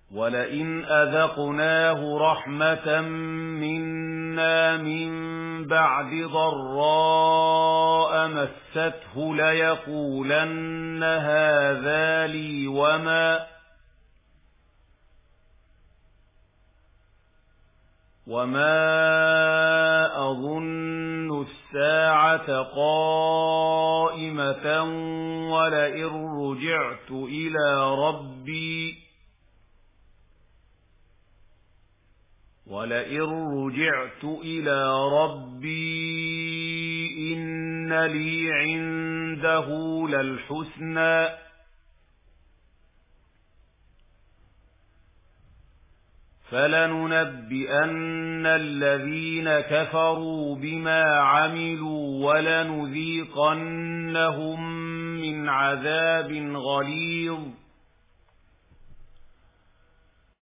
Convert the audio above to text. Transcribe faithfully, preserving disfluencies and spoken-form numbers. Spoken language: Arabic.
وَلَئِنْ أَذَقْنَاهُ رَحْمَةً مِنَّا مِنْ بَعْدِ ضَرَّاءٍ مَسَّتْهُ لَيَقُولَنَّ هَذَا لِي وَمَا وَمَا أَظُنُّ السَّاعَةَ قَائِمَةً وَلَئِن رُّجِعْتُ إِلَى رَبِّي وَلَئِن رُّجِعْتُ إِلَى رَبِّي إِنَّ لِي عِندَهُ لَلْحُسْنَىٰ فَلَنُنَبِّئَنَّ الَّذِينَ كَفَرُوا بِمَا عَمِلُوا وَلَنُذِيقَنَّهُم مِّنْ عَذَابٍ غَلِيظٍ